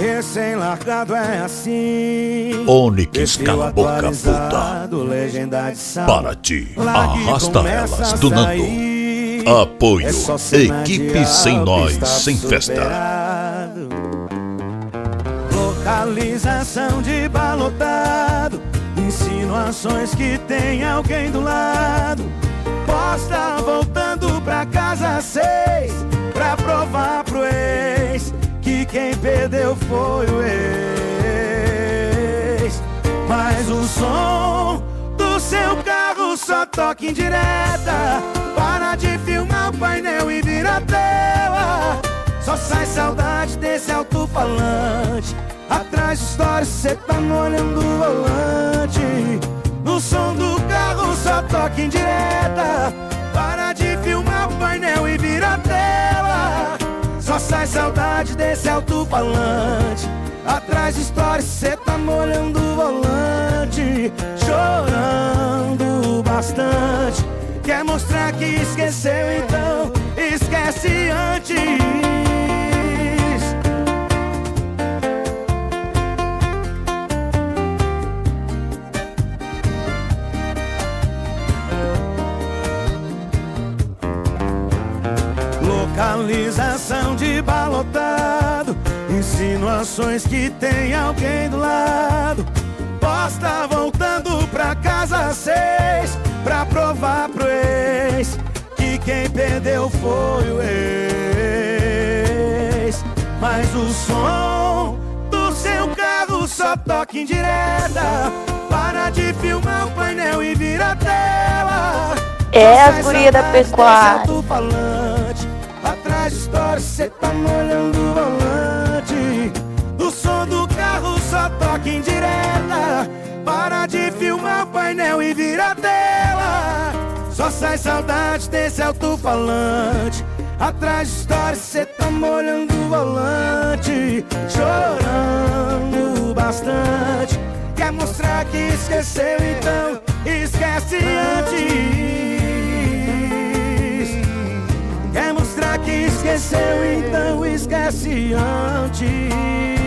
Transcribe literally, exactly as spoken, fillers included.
Recém-largado é assim. Onix, cala a boca, puta. Para ti, arrasta elas do Nando. Apoio, equipe sem nós, sem festa. Localização de balotado, insinuações que tem alguém do lado. Posta voltando pra casa seis, pra provar pro ex que quem perdeu foi o ex. Mas o som do seu carro só toca em direta. Para de filmar o painel e vira a tela. Só sai saudade desse alto-falante. Atrás de stories cê tá molhando o volante. No som do carro só toca em direta. Para de filmar o painel e vira a tela. Só sai saudade desse alto-falante. Atrás de stories cê tá molhando o volante. Chorando bastante. Quer mostrar que esqueceu, então esquece antes. Localização de balotado, insinuações que tem alguém do lado. Posta voltando pra casa seis, pra provar pro ex que quem perdeu foi o ex. Mas o som do seu carro só toca em direta. Para de filmar o painel e vira a tela. É a guria da pecuária. Atrás de stories cê tá molhando o volante. O som do carro só toca em direta. Para de filmar o painel e vira a tela. Só sai saudade desse alto-falante. Atrás de stories cê tá molhando o volante. Chorando bastante. Quer mostrar que esqueceu, então esquece antes. Quer mostrar que esqueceu, então esquece antes.